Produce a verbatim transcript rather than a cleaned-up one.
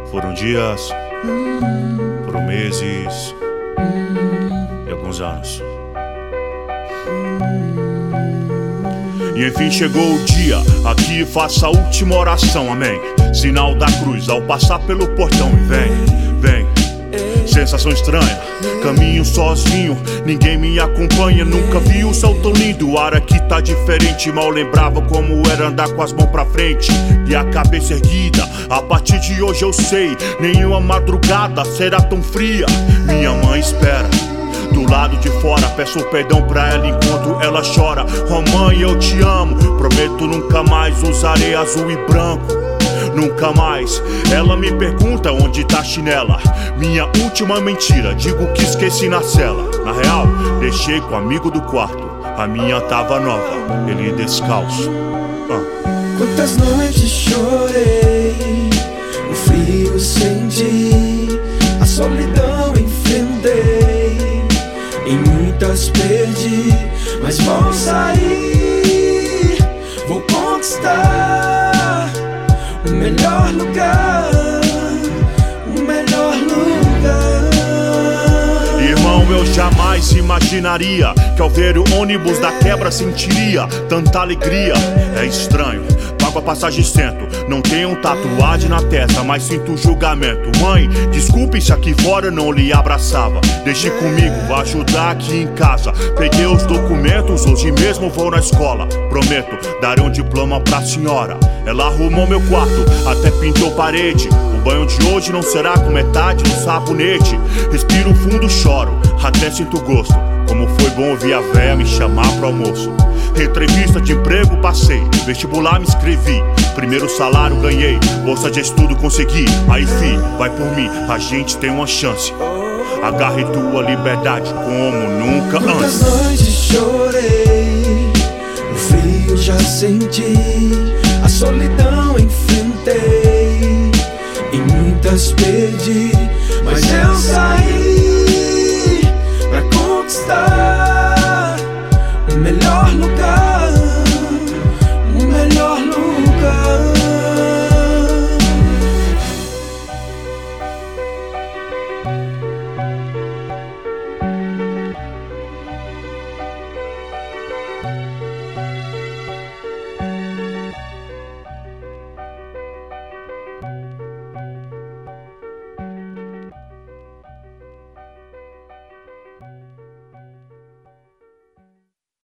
Foram dias, foram meses e alguns anos. E enfim chegou o dia, aqui faça a última oração, amém. Sinal da cruz ao passar pelo portão e vem, vem. Sensação estranha, caminho sozinho, ninguém me acompanha. Nunca vi o céu tão lindo, o ar aqui tá diferente. Mal lembrava como era andar com as mãos pra frente e a cabeça erguida. A partir de hoje eu sei, nenhuma madrugada será tão fria. Minha mãe espera do lado de fora, peço perdão pra ela enquanto ela chora. Oh mãe, eu te amo, prometo nunca mais usarei azul e branco. Nunca mais. Ela me pergunta onde tá a chinela. Minha última mentira, digo que esqueci na cela. Na real, deixei com o amigo do quarto. A minha tava nova, ele descalço. ah. Quantas noites chorei, o frio senti, a solidão enfrentei, em muitas perdi, mas vou sair, vou conquistar o melhor lugar, o melhor lugar. Irmão, eu jamais imaginaria que ao ver o ônibus da quebra sentiria tanta alegria. É estranho, pago a passagem e sento. Não tenho tatuagem na testa, mas sinto julgamento. Mãe, desculpe se aqui fora eu não lhe abraçava. Deixe comigo, vou ajudar aqui em casa. Peguei os documentos, hoje mesmo vou na escola. Prometo, darei um diploma pra senhora. Ela arrumou meu quarto, até pintou parede. O banho de hoje não será com metade do sabonete. Respiro fundo, choro, até sinto gosto. Como foi bom ouvir a véia me chamar pro almoço. Entrevista de emprego passei, vestibular me inscrevi. Primeiro salário ganhei, bolsa de estudo consegui. Aí filho, vai por mim, a gente tem uma chance. Agarre tua liberdade como nunca antes. Quantas noites chorei, o frio já senti, a solidão enfrentei, em muitas perdi,